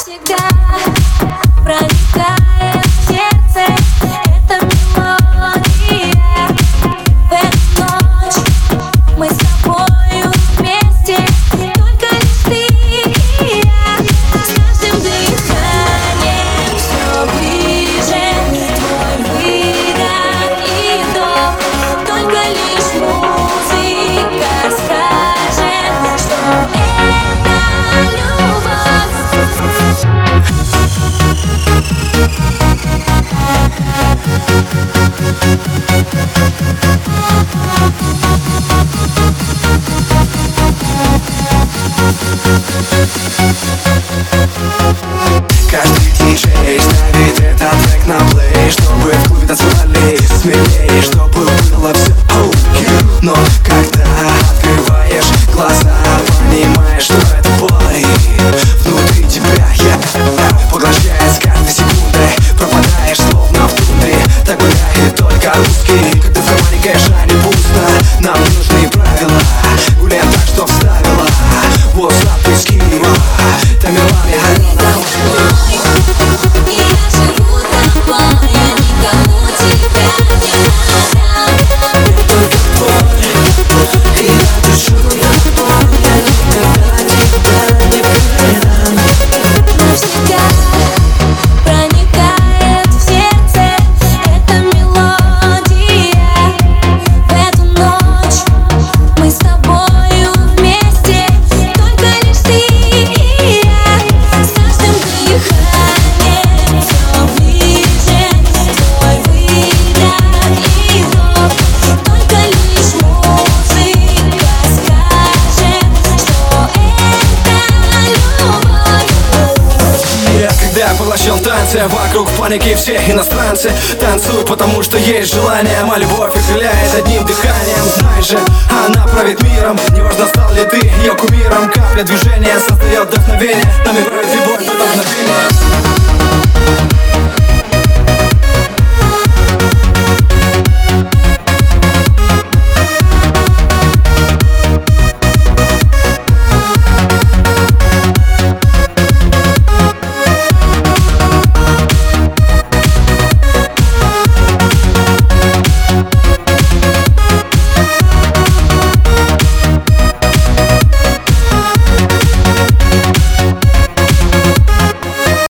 Навсегда проникает в сердце эта мелодия. В эту ночь мы с тобою вместе, только лишь ты и я. С каждым дыханием все ближе твой выдох и вдох. Только лишь музыка скажет, что это любовь. Каждый диджей ставит этот трек на плей, чтобы в клубе танцевали смелее, чтобы было все okay. Но когда открываешь глаза, понимаешь, что это бой внутри тебя, поглощает с каждой секундой. Пропадаешь словно в тундре, так гуляет только русский. Когда за маленькой шане пусто, нам нужны правила. Гуляем так, что вставила вот ты скинь. Тамерлан, И я живу тобой, я никому тебя не отдам. только твой, и я дышу тобой, я никогда тебя не предам. Навсегда проникает в сердце эта мелодия. В эту ночь мы с тобою вместе, только лишь ты и я. С каждым дыханием все ближе твой выдох и вдох. Только лишь музыка скажет, что это любовь. Когда я поглощен в танце, вокруг паники все иностранцы танцуют, потому что есть желание. Моя любовь окрыляет одним дыханием. Знаешь же, она правит миром. Неважно, стал ли ты ее кумиром. Капля движения создает вдохновение. Нами правит любовь, это мгновение.